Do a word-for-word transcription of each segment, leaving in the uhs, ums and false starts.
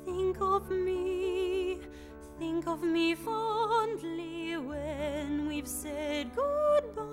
Think of me, think of me fondly when we've said goodbye.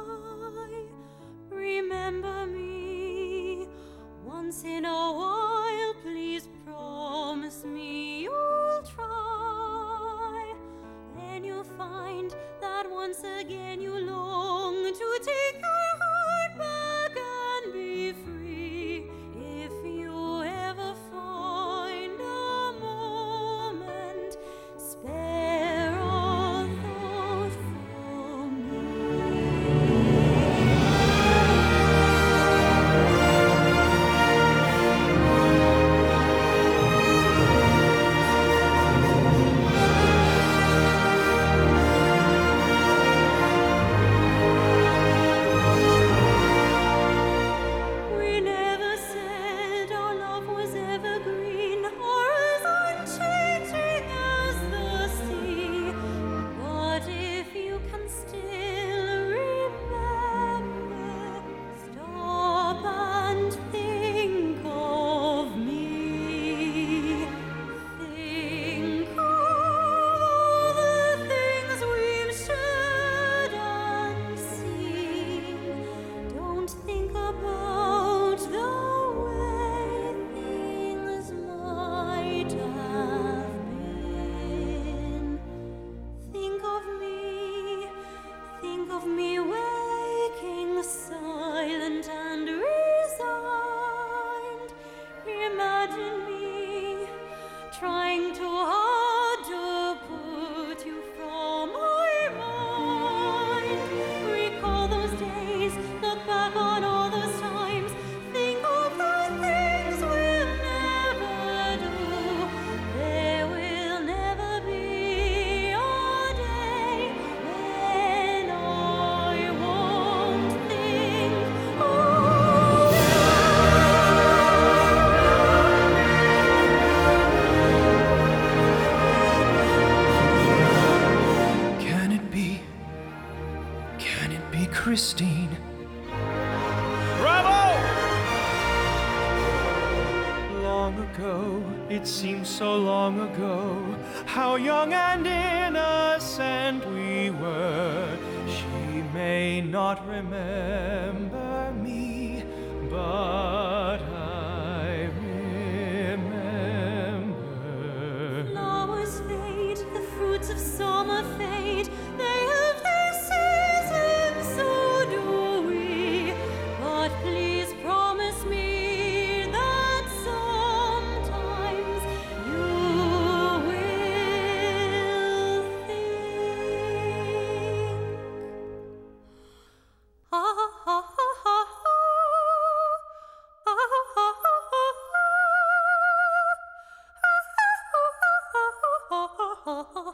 Remember me once in a while, please promise me you'll try. Then you'll find that once again you long to take your heart back and be free. If you ever find a moment, spare a thought for me. We never said our love was evergreen or as unchanging as the sea. But if you can still remember, stop and think of me. Think of all the things we've shared and seen. Don't think about the way things might have been. Think of me, think of me waking silent and resigned. Imagine me trying too hard to put you from my mind. Recall those days, look back on all those times. Think of the things we'll never do. There will never be a day when I won't think of Can it be? Can it be Christine? Bravo! Long ago, it seems so long ago, how young and innocent we were. She may not remember me, but I remember. Flowers fade, the fruits of summer fade. They have their seasons, so do we. But please promise me that sometimes you will think. Ha ha ha ha ha ha. Ha ha ha ha ha ha. Ha ha ha ha ha ha.